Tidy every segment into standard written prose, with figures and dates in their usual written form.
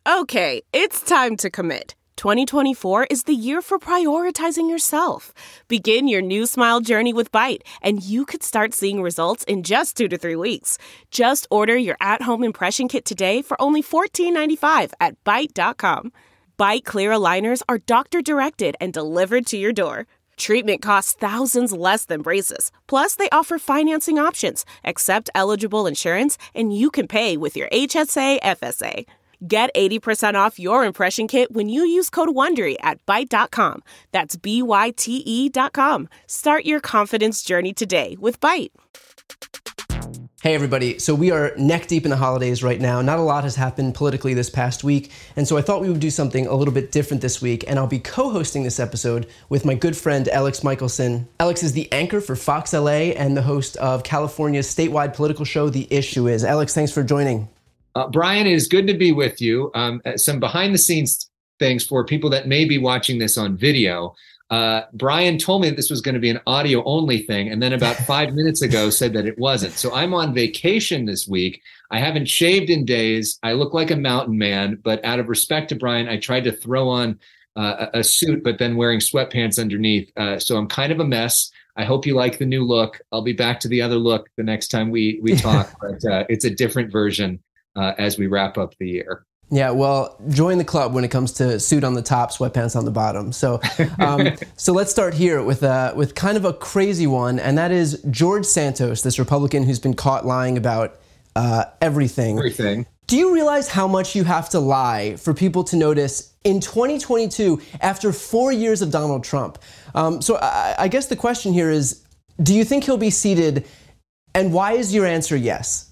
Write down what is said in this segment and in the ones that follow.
Okay, it's time to commit. 2024 is the year for prioritizing yourself. Begin your new smile journey with Byte, and you could start seeing results in just 2 to 3 weeks. Just order your at-home impression kit today for only $14.95 at Byte.com. Byte Clear aligners are doctor-directed and delivered to your door. Treatment costs thousands less than braces. Plus, they offer financing options, accept eligible insurance, and you can pay with your HSA, FSA. Get 80% off your impression kit when you use code WONDERY at Byte.com. That's BYTE.com. Start your confidence journey today with Byte. Hey everybody, so we are neck deep in the holidays right now. Not a lot has happened politically this past week, and so I thought we would do something a little bit different this week, and I'll be co-hosting this episode with my good friend Alex Michelson. Alex is the anchor for Fox LA and the host of California's statewide political show, The Issue Is. Alex, thanks for joining. Brian, it is good to be with you. Some behind-the-scenes things for people that may be watching this on video. Brian told me that this was going to be an audio-only thing, and then about 5 minutes ago said that it wasn't. So I'm on vacation this week. I haven't shaved in days. I look like a mountain man, but out of respect to Brian, I tried to throw on a suit, but then wearing sweatpants underneath. So I'm kind of a mess. I hope you like the new look. I'll be back to the other look the next time we talk, but it's a different version as we wrap up the year. Yeah, well, join the club when it comes to suit on the top, sweatpants on the bottom. So, so let's start here with kind of a crazy one, and that is George Santos, this Republican who's been caught lying about everything. Do you realize how much you have to lie for people to notice in 2022 after 4 years of Donald Trump? So I guess the question here is, do you think he'll be seated, and why is your answer yes?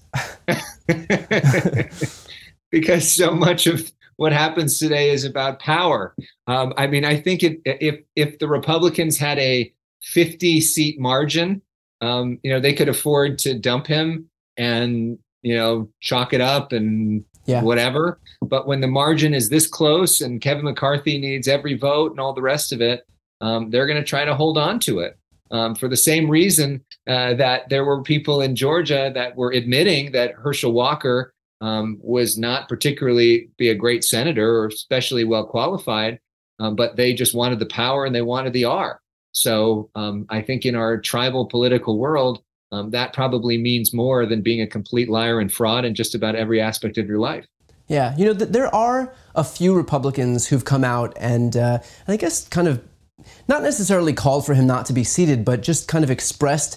Because so much of what happens today is about power. I mean, I think if the Republicans had a 50-seat margin, they could afford to dump him and, chalk it up and whatever. But when the margin is this close and Kevin McCarthy needs every vote and all the rest of it, they're going to try to hold on to it. For the same reason that there were people in Georgia that were admitting that Herschel Walker was not particularly be a great senator or especially well qualified, but they just wanted the power and they wanted the R. So I think in our tribal political world, that probably means more than being a complete liar and fraud in just about every aspect of your life. Yeah, there are a few Republicans who've come out and I guess kind of not necessarily called for him not to be seated, but just kind of expressed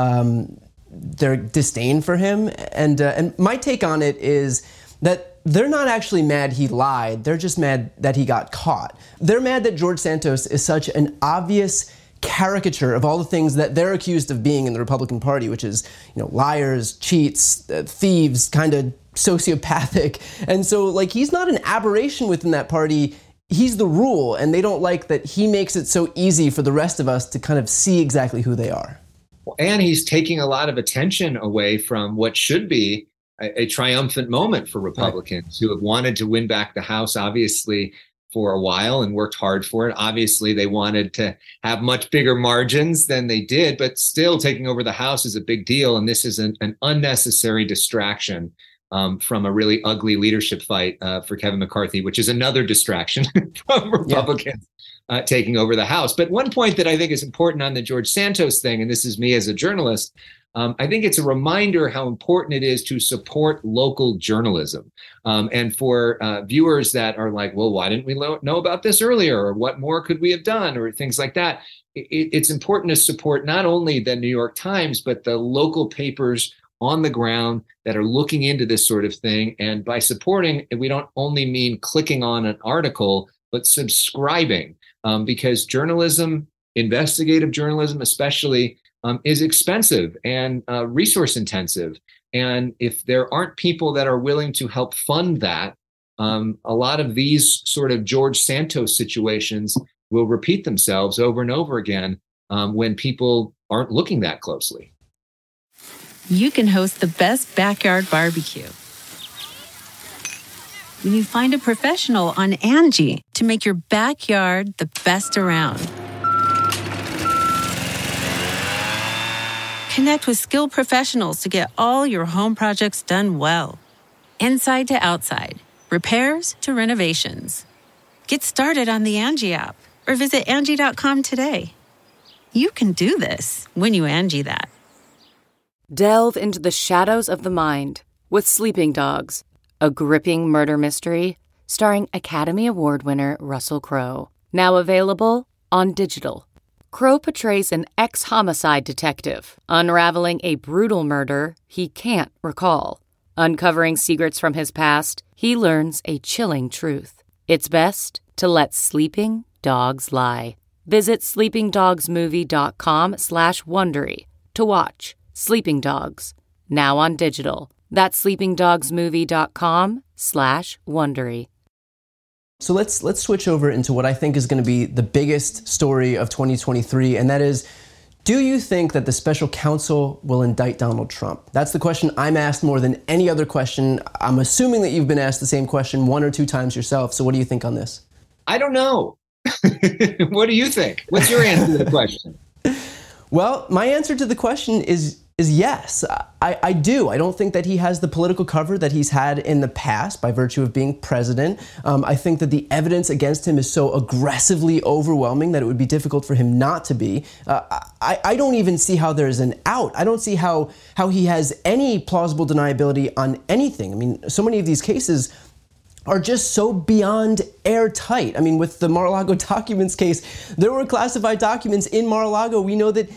their disdain for him. And my take on it is that they're not actually mad he lied. They're just mad that he got caught. They're mad that George Santos is such an obvious caricature of all the things that they're accused of being in the Republican Party, which is, liars, cheats, thieves, kind of sociopathic. And so, he's not an aberration within that party. He's the rule, and they don't like that he makes it so easy for the rest of us to kind of see exactly who they are. And he's taking a lot of attention away from what should be a triumphant moment for Republicans who have wanted to win back the House, obviously, for a while and worked hard for it. Obviously, they wanted to have much bigger margins than they did, but still taking over the House is a big deal. And this is an unnecessary distraction from a really ugly leadership fight for Kevin McCarthy, which is another distraction from Republicans. Taking over the House. But one point that I think is important on the George Santos thing, and this is me as a journalist, I think it's a reminder how important it is to support local journalism. And for viewers that are like, well, why didn't we know about this earlier? Or what more could we have done? Or things like that. It's important to support not only the New York Times, but the local papers on the ground that are looking into this sort of thing. And by supporting, we don't only mean clicking on an article, but subscribing. Because journalism, investigative journalism especially, is expensive and resource intensive. And if there aren't people that are willing to help fund that, a lot of these sort of George Santos situations will repeat themselves over and over again when people aren't looking that closely. You can host the best backyard barbecue when you find a professional on Angie to make your backyard the best around. Connect with skilled professionals to get all your home projects done well. Inside to outside, repairs to renovations. Get started on the Angie app or visit Angie.com today. You can do this when you Angie that. Delve into the shadows of the mind with Sleeping Dogs, a gripping murder mystery starring Academy Award winner Russell Crowe. Now available on digital. Crowe portrays an ex-homicide detective unraveling a brutal murder he can't recall. Uncovering secrets from his past, he learns a chilling truth. It's best to let sleeping dogs lie. Visit sleepingdogsmovie.com/Wondery to watch Sleeping Dogs, now on digital. That's sleepingdogsmovie.com/Wondery. So let's switch over into what I think is going to be the biggest story of 2023, and that is, do you think that the special counsel will indict Donald Trump? That's the question I'm asked more than any other question. I'm assuming that you've been asked the same question one or two times yourself. So what do you think on this? I don't know. What do you think? What's your answer to the question? Well, my answer to the question is yes. I do. I don't think that he has the political cover that he's had in the past by virtue of being president. I think that the evidence against him is so aggressively overwhelming that it would be difficult for him not to be. I don't even see how there's an out. I don't see how he has any plausible deniability on anything. I mean, so many of these cases are just so beyond airtight. I mean, with the Mar-a-Lago documents case, there were classified documents in Mar-a-Lago. We know that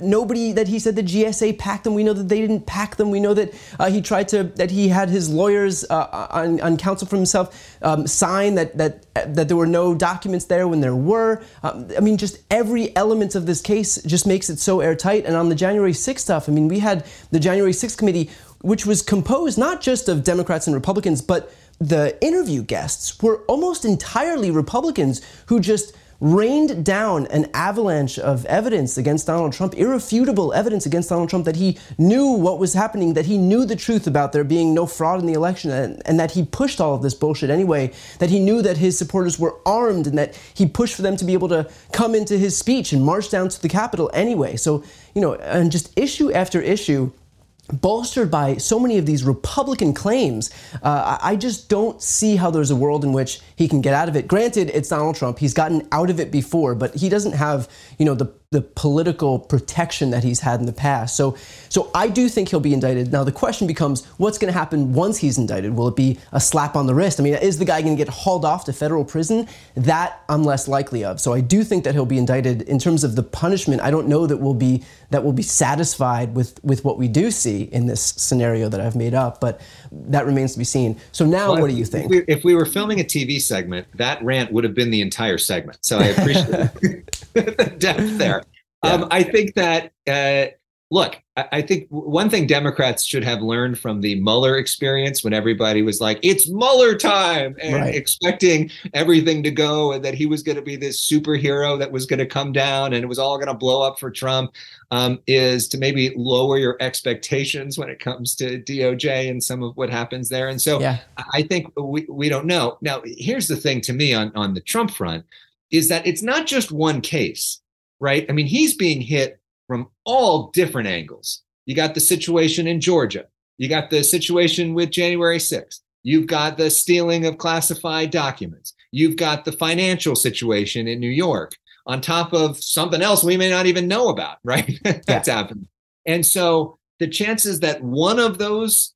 he said the GSA packed them. We know that they didn't pack them. We know that that he had his lawyers on counsel for himself sign that there were no documents there when there were. I mean, just every element of this case just makes it so airtight. And on the January 6th stuff, I mean, we had the January 6th committee, which was composed not just of Democrats and Republicans, but the interview guests were almost entirely Republicans who just rained down an avalanche of evidence against Donald Trump, irrefutable evidence against Donald Trump, that he knew what was happening, that he knew the truth about there being no fraud in the election, and that he pushed all of this bullshit anyway, that he knew that his supporters were armed and that he pushed for them to be able to come into his speech and march down to the Capitol anyway. So, and just issue after issue, bolstered by so many of these Republican claims, I just don't see how there's a world in which he can get out of it. Granted, it's Donald Trump. He's gotten out of it before, but he doesn't have, the political protection that he's had in the past. So I do think he'll be indicted. Now, the question becomes, what's going to happen once he's indicted? Will it be a slap on the wrist? I mean, is the guy going to get hauled off to federal prison? That I'm less likely of. So I do think that he'll be indicted. In terms of the punishment, I don't know that we'll be satisfied with what we do see in this scenario that I've made up, but that remains to be seen. So now, what do you think? If we were filming a TV segment, that rant would have been the entire segment. So I appreciate the depth there. Yeah. I think that, look, I think one thing Democrats should have learned from the Mueller experience, when everybody was like, it's Mueller time, and expecting everything to go, and that he was going to be this superhero that was going to come down and it was all going to blow up for Trump, is to maybe lower your expectations when it comes to DOJ and some of what happens there. And so I think we don't know. Now, here's the thing to me on the Trump front, is that it's not just one case. Right? I mean, he's being hit from all different angles. You got the situation in Georgia. You got the situation with January 6th. You've got the stealing of classified documents. You've got the financial situation in New York, on top of something else we may not even know about, right? That's happened. And so the chances that one of those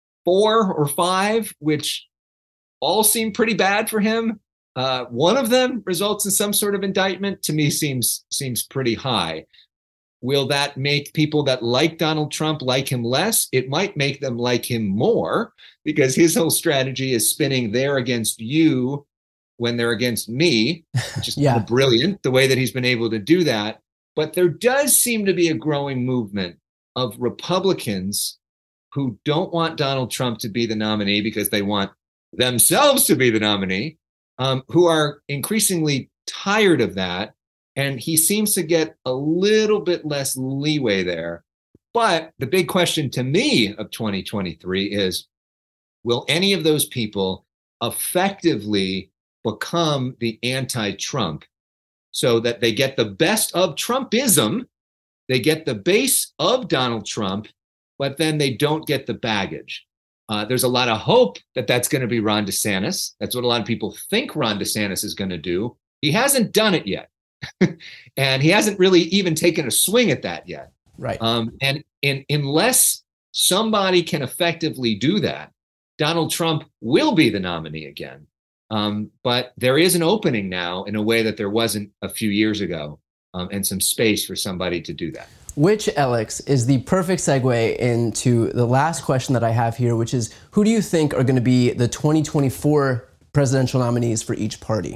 4 or 5, which all seem pretty bad for him, one of them results in some sort of indictment, to me seems pretty high. Will that make people that like Donald Trump like him less? It might make them like him more, because his whole strategy is spinning they're against you when they're against me, which is brilliant, the way that he's been able to do that. But there does seem to be a growing movement of Republicans who don't want Donald Trump to be the nominee because they want themselves to be the nominee, who are increasingly tired of that. And he seems to get a little bit less leeway there. But the big question to me of 2023 is, will any of those people effectively become the anti-Trump so that they get the best of Trumpism, they get the base of Donald Trump, but then they don't get the baggage? There's a lot of hope that that's going to be Ron DeSantis. That's what a lot of people think Ron DeSantis is going to do. He hasn't done it yet. And he hasn't really even taken a swing at that yet. Right. And unless somebody can effectively do that, Donald Trump will be the nominee again. But there is an opening now in a way that there wasn't a few years ago, and some space for somebody to do that. Which, Alex, is the perfect segue into the last question that I have here, which is, who do you think are going to be the 2024 presidential nominees for each party?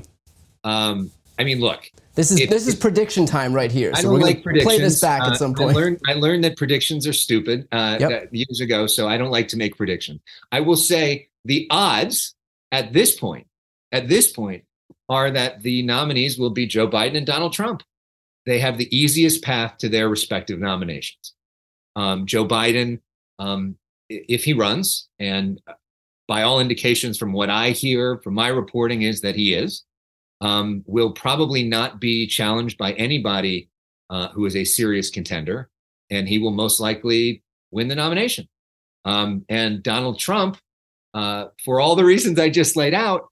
I mean, look. This is prediction time right here. So we're going to play this back at some point. I learned that predictions are stupid years ago, so I don't like to make predictions. I will say the odds at this point are that the nominees will be Joe Biden and Donald Trump. They have the easiest path to their respective nominations. Joe Biden, if he runs, and by all indications from what I hear from my reporting is that he is, will probably not be challenged by anybody who is a serious contender, and he will most likely win the nomination. And Donald Trump, for all the reasons I just laid out,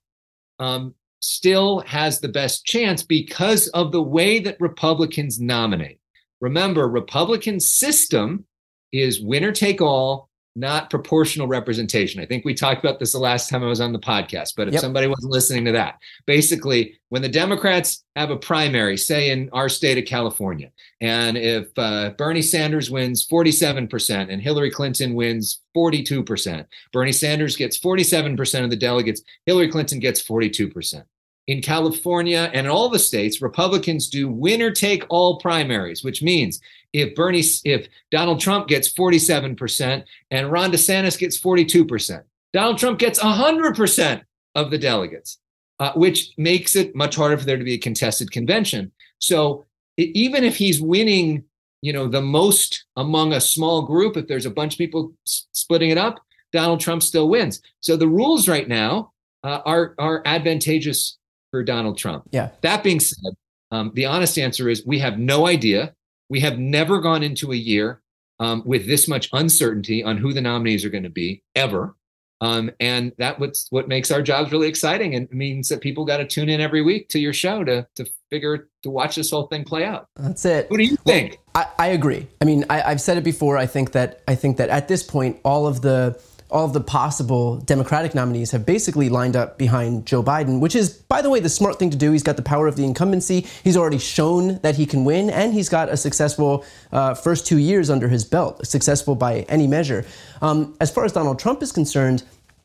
still has the best chance because of the way that Republicans nominate. Remember, Republican system is winner take all, not proportional representation. I think we talked about this the last time I was on the podcast, but if somebody wasn't listening to that, basically when the Democrats have a primary, say in our state of California, and if Bernie Sanders wins 47% and Hillary Clinton wins 42%, Bernie Sanders gets 47% of the delegates, Hillary Clinton gets 42%. In California and in all the states, Republicans do winner take all primaries, which means if Donald Trump gets 47% and Ron DeSantis gets 42%, Donald Trump gets 100% of the delegates, which makes it much harder for there to be a contested convention. So even if he's winning, the most among a small group, if there's a bunch of people splitting it up, Donald Trump still wins. So the rules right now are advantageous for Donald Trump. Yeah. That being said, the honest answer is we have no idea. We have never gone into a year with this much uncertainty on who the nominees are going to be ever. And that's what makes our jobs really exciting, and means that people got to tune in every week to your show to watch this whole thing play out. That's it. What do you think? I agree. I mean, I've said it before. I think that at this point, all of the possible Democratic nominees have basically lined up behind Joe Biden, which is, by the way, the smart thing to do. He's got the power of the incumbency. He's already shown that he can win, and he's got a successful first 2 years under his belt, successful by any measure. As far as Donald Trump is concerned,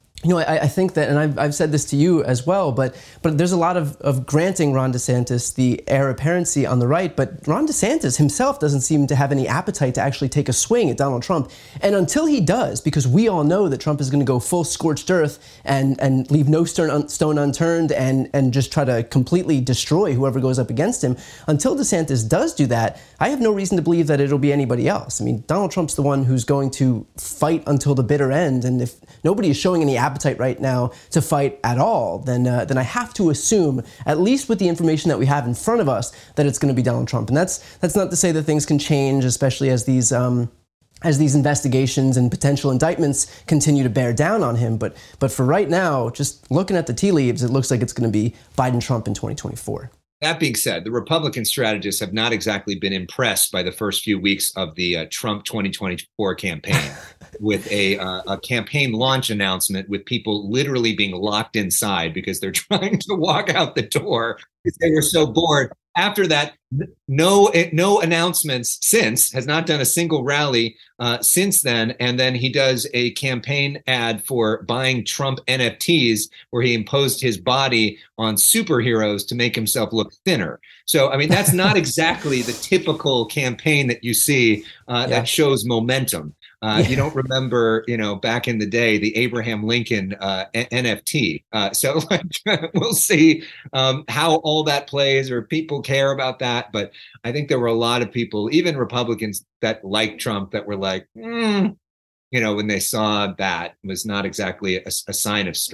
I think that, and I've said this to you as well, but there's a lot of granting Ron DeSantis the heir apparency on the right, but Ron DeSantis himself doesn't seem to have any appetite to actually take a swing at Donald Trump. And until he does, because we all know that Trump is going to go full scorched earth and leave no stone unturned and just try to completely destroy whoever goes up against him, until DeSantis does do that, I have no reason to believe that it'll be anybody else. I mean, Donald Trump's the one who's going to fight until the bitter end, and if nobody is showing any appetite right now to fight at all, then I have to assume, at least with the information that we have in front of us, that it's going to be Donald Trump. And that's not to say that things can change, especially as these investigations and potential indictments continue to bear down on him. But for right now, just looking at the tea leaves, it looks like it's going to be Biden-Trump in 2024. That being said, the Republican strategists have not exactly been impressed by the first few weeks of the Trump 2024 campaign with a campaign launch announcement with people literally being locked inside because they're trying to walk out the door because they were so bored. After that, no announcements since, has not done a single rally since then. And then he does a campaign ad for buying Trump NFTs where he imposed his body on superheroes to make himself look thinner. So, I mean, that's not exactly the typical campaign that you see that shows momentum. You don't remember, back in the day, the Abraham Lincoln NFT. So we'll see how all that plays, or people care about that. But I think there were a lot of people, even Republicans that like Trump, that were like, when they saw that, was not exactly a sign of strength.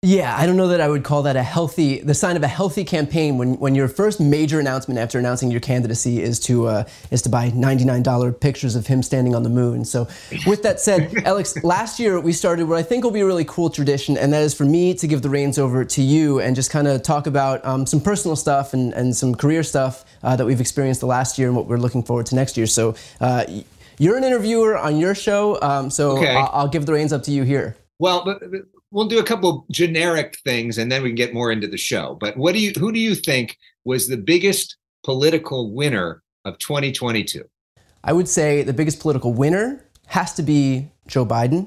Yeah, I don't know that I would call that the sign of a healthy campaign when your first major announcement after announcing your candidacy is to buy $99 pictures of him standing on the moon. So with that said, Alex, last year we started what I think will be a really cool tradition, and that is for me to give the reins over to you and just kind of talk about some personal stuff and some career stuff that we've experienced the last year and what we're looking forward to next year. So you're an interviewer on your show, so okay. I'll give the reins up to you here. Well, but we'll do a couple generic things and then we can get more into the show. But who do you think was the biggest political winner of 2022? I would say the biggest political winner has to be Joe Biden.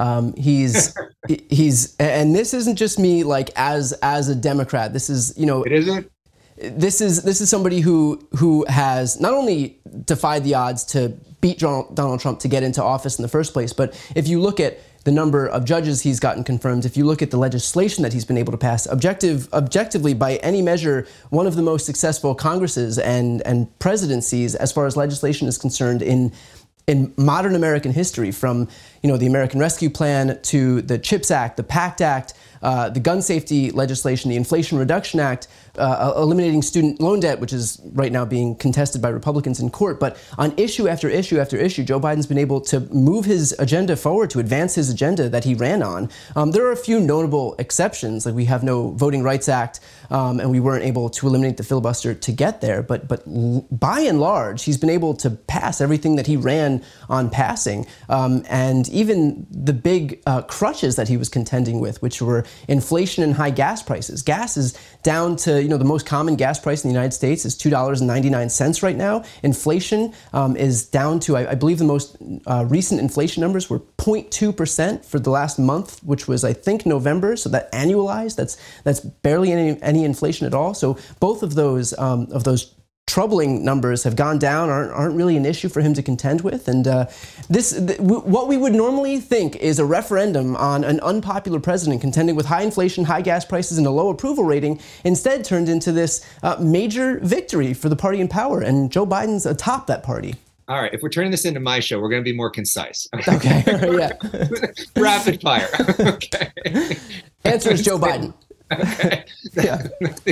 He's and this isn't just me like as a Democrat. This is, it isn't. This is somebody who has not only defied the odds to beat Donald Trump to get into office in the first place, but if you look at the number of judges he's gotten confirmed, if you look at the legislation that he's been able to pass, objectively, by any measure, one of the most successful Congresses and presidencies as far as legislation is concerned in modern American history, from the American Rescue Plan to the CHIPS Act, the PACT Act, the gun safety legislation, the Inflation Reduction Act, eliminating student loan debt, which is right now being contested by Republicans in court. But on issue after issue after issue, Joe Biden's been able to move his agenda forward, to advance his agenda that he ran on. There are a few notable exceptions, like we have no Voting Rights Act, and we weren't able to eliminate the filibuster to get there. But by and large, he's been able to pass everything that he ran on passing. And even the big crutches that he was contending with, which were inflation and high gas prices. Gas is down to, the most common gas price in the United States is $2.99 right now. Inflation is down to, I believe the most recent inflation numbers were 0.2% for the last month, which was, I think, November. So that annualized, that's barely any inflation at all. So both of those troubling numbers have gone down, aren't really an issue for him to contend with. And what we would normally think is a referendum on an unpopular president contending with high inflation, high gas prices, and a low approval rating instead turned into this major victory for the party in power. And Joe Biden's atop that party. All right, if we're turning this into my show, we're going to be more concise. Okay, yeah. Rapid fire. Okay. Answer is Joe Biden. Okay. Yeah.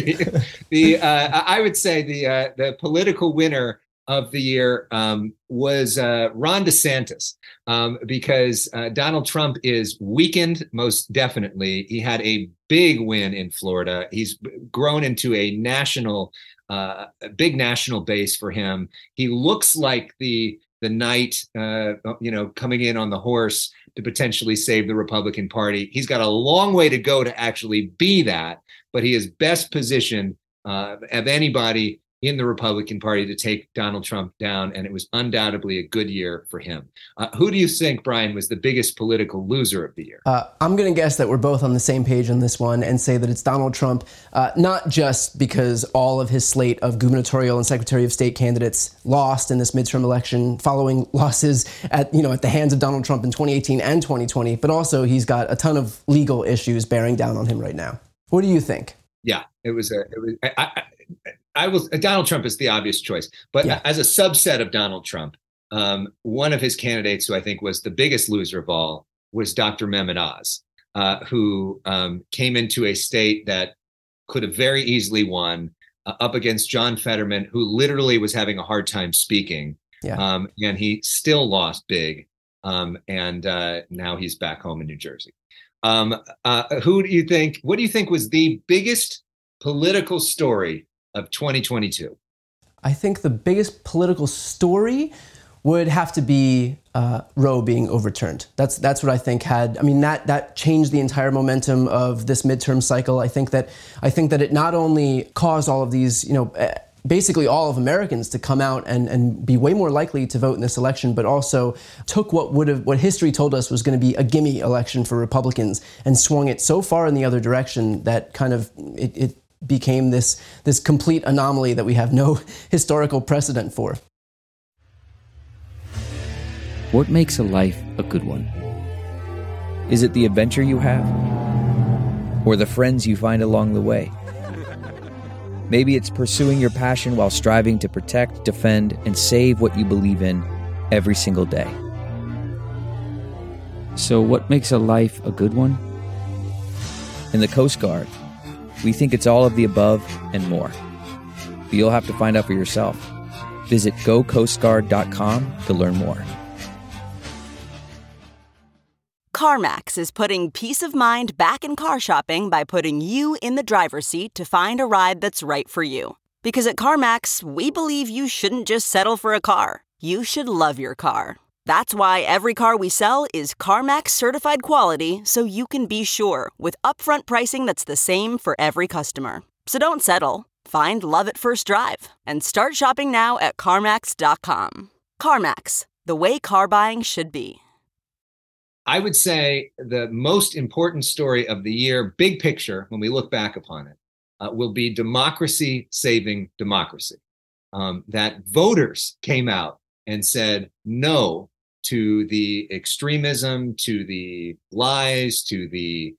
I would say the political winner of the year was Ron DeSantis, because Donald Trump is weakened, most definitely. He had a big win in Florida. He's grown into a big national base for him. He looks like the knight, coming in on the horse to potentially save the Republican Party. He's got a long way to go to actually be that, but he is best positioned of anybody in the Republican Party to take Donald Trump down, and it was undoubtedly a good year for him. Who do you think, Brian, was the biggest political loser of the year? I'm going to guess that we're both on the same page on this one and say that it's Donald Trump, not just because all of his slate of gubernatorial and Secretary of State candidates lost in this midterm election following losses at the hands of Donald Trump in 2018 and 2020, but also he's got a ton of legal issues bearing down on him right now. What do you think? Yeah, Donald Trump is the obvious choice, but as a subset of Donald Trump, one of his candidates who I think was the biggest loser of all was Dr. Mehmet Oz, who came into a state that could have very easily won up against John Fetterman, who literally was having a hard time speaking. Yeah. And he still lost big. And now he's back home in New Jersey. What do you think was the biggest political story of 2022? I think the biggest political story would have to be Roe being overturned. That's what I think that changed the entire momentum of this midterm cycle. I think that it not only caused all of these, basically all of Americans to come out and be way more likely to vote in this election, but also took what history told us was going to be a gimme election for Republicans and swung it so far in the other direction that kind of it became this complete anomaly that we have no historical precedent for. What makes a life a good one? Is it the adventure you have? Or the friends you find along the way? Maybe it's pursuing your passion while striving to protect, defend, and save what you believe in every single day. So what makes a life a good one? In the Coast Guard, we think it's all of the above and more. But you'll have to find out for yourself. Visit gocoastguard.com to learn more. CarMax is putting peace of mind back in car shopping by putting you in the driver's seat to find a ride that's right for you. Because at CarMax, we believe you shouldn't just settle for a car. You should love your car. That's why every car we sell is CarMax certified quality, so you can be sure with upfront pricing that's the same for every customer. So don't settle. Find love at first drive and start shopping now at CarMax.com. CarMax, the way car buying should be. I would say the most important story of the year, big picture, when we look back upon it, will be democracy saving democracy. That voters came out and said no to the extremism, to the lies, to the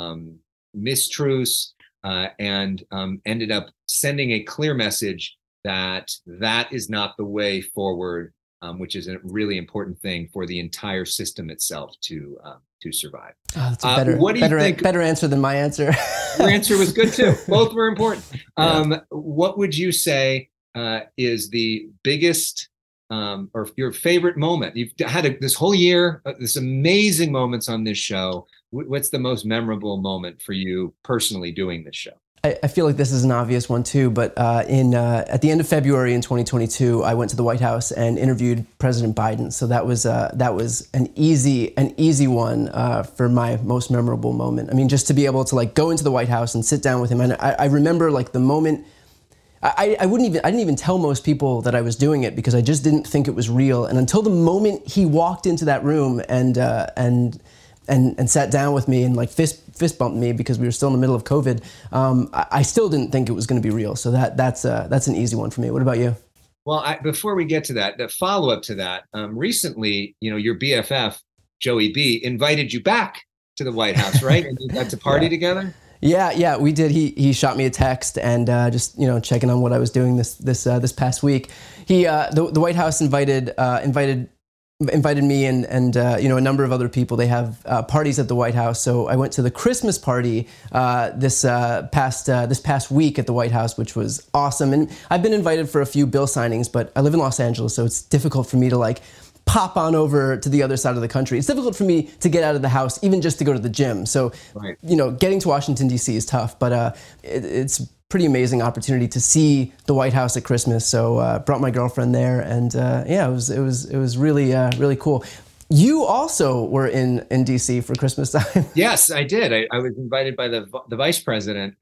mistruths, and ended up sending a clear message that that is not the way forward, which is a really important thing for the entire system itself to survive. Oh, that's a what do you think? Better answer than my answer. Your answer was good too. Both were important. What would you say is the biggest or your favorite moment? You've had this whole year, this amazing moments on this show. What's the most memorable moment for you personally doing this show? I feel like this is an obvious one too, but at the end of February in 2022, I went to the White House and interviewed President Biden. So that was an easy one for my most memorable moment. I mean, just to be able to like go into the White House and sit down with him. And I remember like the moment. I didn't even tell most people that I was doing it because I just didn't think it was real. And until the moment he walked into that room and sat down with me and like fist bumped me because we were still in the middle of COVID, I still didn't think it was going to be real. So that's an easy one for me. What about you? Well, before we get to that, the follow up to that, recently, your BFF Joey B invited you back to the White House, right? And you got to party together. Yeah, we did. He shot me a text and just checking on what I was doing this past week. The White House invited me and a number of other people. They have parties at the White House. So I went to the Christmas party this past week at the White House, which was awesome. And I've been invited for a few bill signings, but I live in Los Angeles, so it's difficult for me to like pop on over to the other side of the country. It's difficult for me to get out of the house, even just to go to the gym. So, right. Getting to Washington, D.C. is tough, but it's a pretty amazing opportunity to see the White House at Christmas. So brought my girlfriend there, and it was really cool. You also were in D.C. for Christmas time. Yes, I did. I was invited by the vice president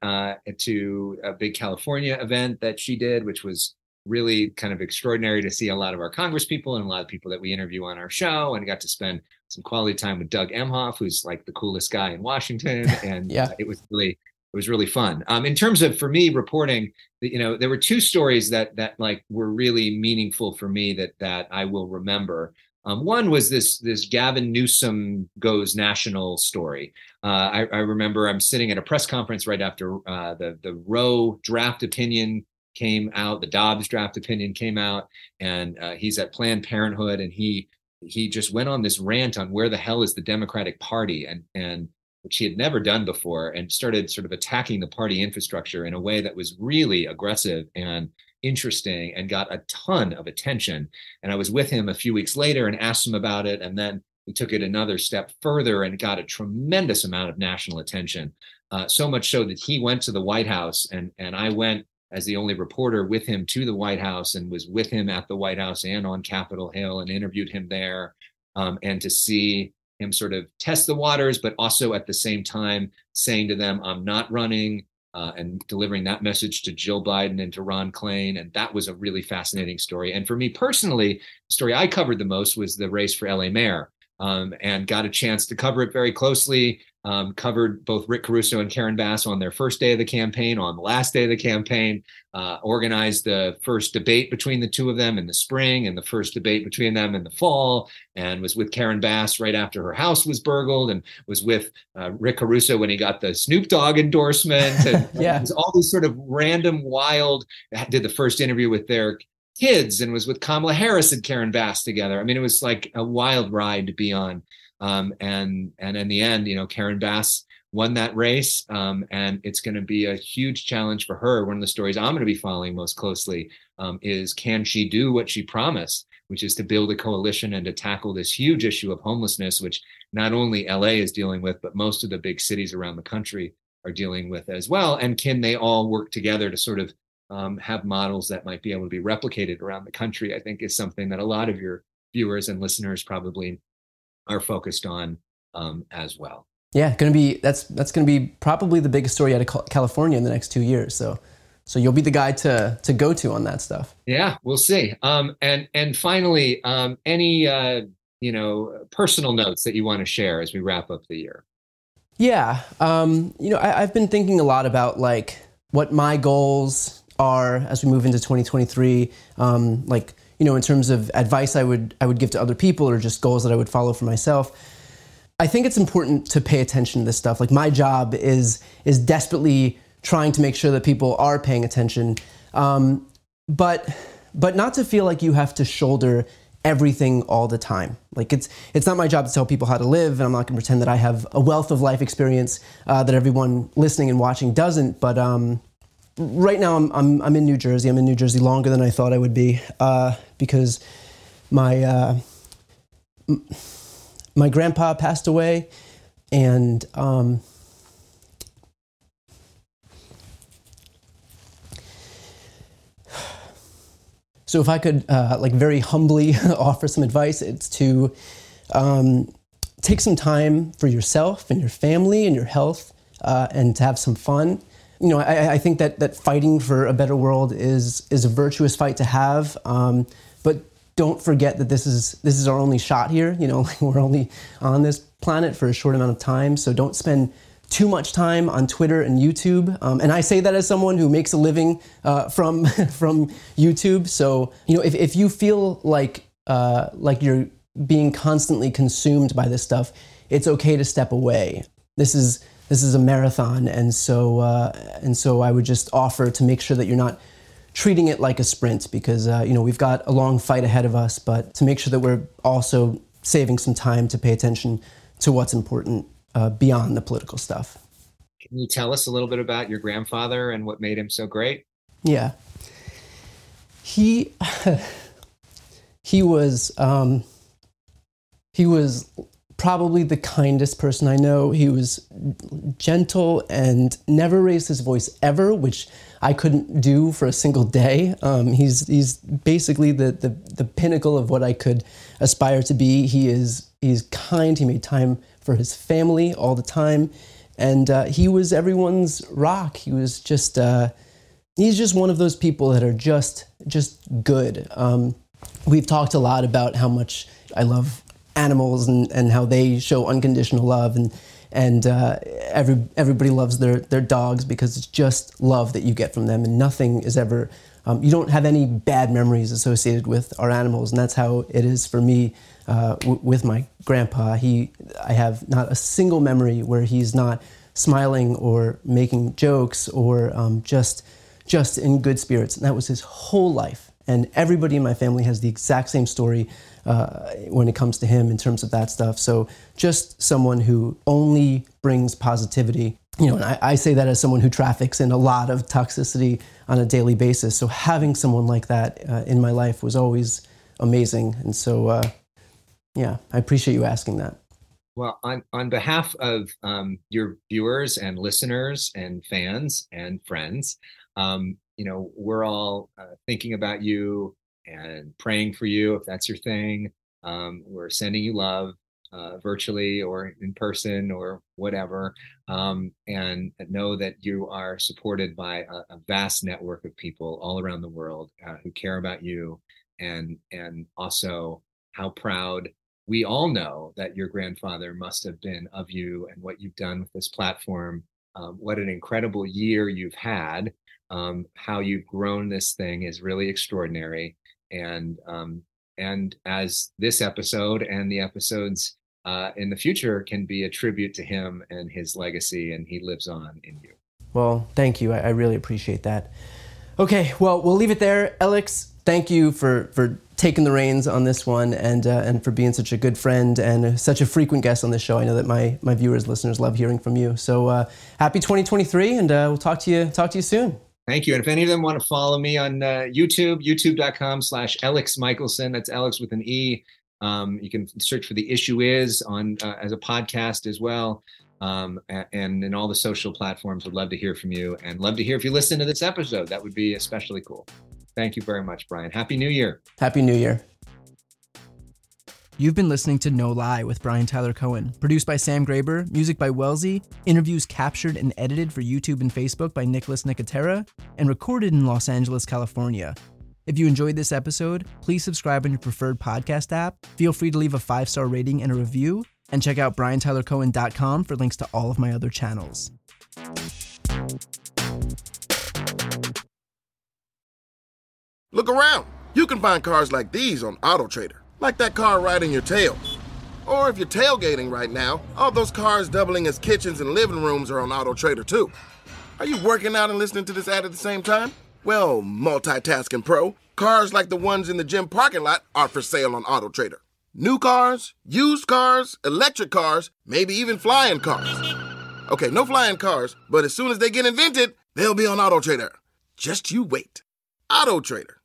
to a big California event that she did, which was really kind of extraordinary to see a lot of our Congress people and a lot of people that we interview on our show, and got to spend some quality time with Doug Emhoff, who's like the coolest guy in Washington. And it was really fun. In terms of, for me, reporting, there were two stories that like were really meaningful for me that I will remember. One was this Gavin Newsom goes national story. I remember I'm sitting at a press conference right after the Roe draft opinion came out, the Dobbs draft opinion came out, and he's at Planned Parenthood, and he just went on this rant on where the hell is the Democratic Party, and which he had never done before, and started sort of attacking the party infrastructure in a way that was really aggressive and interesting and got a ton of attention. And I was with him a few weeks later and asked him about it, and then we took it another step further and got a tremendous amount of national attention, so much so that he went to the White House, and I went as the only reporter with him to the White House, and was with him at the White House and on Capitol Hill, and interviewed him there, and to see him sort of test the waters, but also at the same time saying to them, I'm not running, and delivering that message to Jill Biden and to Ron Klain. And that was a really fascinating story. And for me personally, the story I covered the most was the race for LA mayor, and got a chance to cover it very closely. Covered both Rick Caruso and Karen Bass on their first day of the campaign, on the last day of the campaign, organized the first debate between the two of them in the spring and the first debate between them in the fall, and was with Karen Bass right after her house was burgled, and was with Rick Caruso when he got the Snoop Dogg endorsement, and it was all these sort of random, wild, did the first interview with their kids, and was with Kamala Harris and Karen Bass together. I mean, it was like a wild ride to be on. And in the end, Karen Bass won that race. And it's going to be a huge challenge for her. One of the stories I'm going to be following most closely is, can she do what she promised, which is to build a coalition and to tackle this huge issue of homelessness, which not only LA is dealing with, but most of the big cities around the country are dealing with as well. And can they all work together to sort of have models that might be able to be replicated around the country, I think is something that a lot of your viewers and listeners probably are focused on as well. Yeah, that's going to be probably the biggest story out of California in the next 2 years. So you'll be the guy to go to on that stuff. Yeah, we'll see. And finally, any personal notes that you want to share as we wrap up the year? Yeah, I've been thinking a lot about like what my goals are as we move into 2023. In terms of advice I would give to other people, or just goals that I would follow for myself. I think it's important to pay attention to this stuff. Like, my job is desperately trying to make sure that people are paying attention, but not to feel like you have to shoulder everything all the time. Like, it's not my job to tell people how to live, and I'm not going to pretend that I have a wealth of life experience that everyone listening and watching doesn't. But right now, I'm in New Jersey. I'm in New Jersey longer than I thought I would be because my grandpa passed away, and so if I could very humbly offer some advice, it's to take some time for yourself and your family and your health, and to have some fun. I think that fighting for a better world is a virtuous fight to have, but don't forget that this is our only shot here. We're only on this planet for a short amount of time, so don't spend too much time on Twitter and YouTube. And I say that as someone who makes a living from YouTube. So if you feel like you're being constantly consumed by this stuff, it's okay to step away. This is a marathon, and so I would just offer to make sure that you're not treating it like a sprint, because we've got a long fight ahead of us, but to make sure that we're also saving some time to pay attention to what's important beyond the political stuff. Can you tell us a little bit about your grandfather and what made him so great? Yeah. He was probably the kindest person I know. He was gentle and never raised his voice ever, which I couldn't do for a single day. He's basically the pinnacle of what I could aspire to be. He's kind. He made time for his family all the time, and he was everyone's rock. He was just he's just one of those people that are just good. We've talked a lot about how much I love animals and how they show unconditional love, and everybody loves their dogs because it's just love that you get from them, and nothing is ever, you don't have any bad memories associated with our animals, and that's how it is for me with my grandpa. I have not a single memory where he's not smiling or making jokes or just in good spirits, and that was his whole life. And everybody in my family has the exact same story when it comes to him in terms of that stuff. So just someone who only brings positivity. And I say that as someone who traffics in a lot of toxicity on a daily basis. So having someone like that in my life was always amazing. And so, I appreciate you asking that. Well, on behalf of your viewers and listeners and fans and friends, we're all thinking about you and praying for you, if that's your thing. We're sending you love virtually or in person or whatever, and know that you are supported by a vast network of people all around the world who care about you, and also how proud we all know that your grandfather must have been of you and what you've done with this platform. What an incredible year you've had. How you've grown this thing is really extraordinary. And as this episode and the episodes in the future can be a tribute to him and his legacy, and he lives on in you. Well, thank you. I really appreciate that. Okay, well, we'll leave it there. Alex, thank you for taking the reins on this one and for being such a good friend and such a frequent guest on this show. I know that my viewers, listeners love hearing from you. So happy 2023, and we'll talk to you soon. Thank you. And if any of them want to follow me on YouTube, youtube.com/Alex Michelson, that's Alex with an E. You can search for The Issue Is on as a podcast as well. And in all the social platforms. Would love to hear from you, and love to hear if you listen to this episode. That would be especially cool. Thank you very much, Brian. Happy New Year. Happy New Year. You've been listening to No Lie with Brian Tyler Cohen, produced by Sam Graber, music by Wellesley, interviews captured and edited for YouTube and Facebook by Nicholas Nicotera, and recorded in Los Angeles, California. If you enjoyed this episode, please subscribe on your preferred podcast app, feel free to leave a 5-star rating and a review, and check out BrianTylerCohen.com for links to all of my other channels. Look around. You can find cars like these on AutoTrader, like that car riding your tail. Or if you're tailgating right now, all those cars doubling as kitchens and living rooms are on AutoTrader too. Are you working out and listening to this ad at the same time? Well, multitasking pro, cars like the ones in the gym parking lot are for sale on AutoTrader. New cars, used cars, electric cars, maybe even flying cars. Okay, no flying cars, but as soon as they get invented, they'll be on AutoTrader. Just you wait. AutoTrader.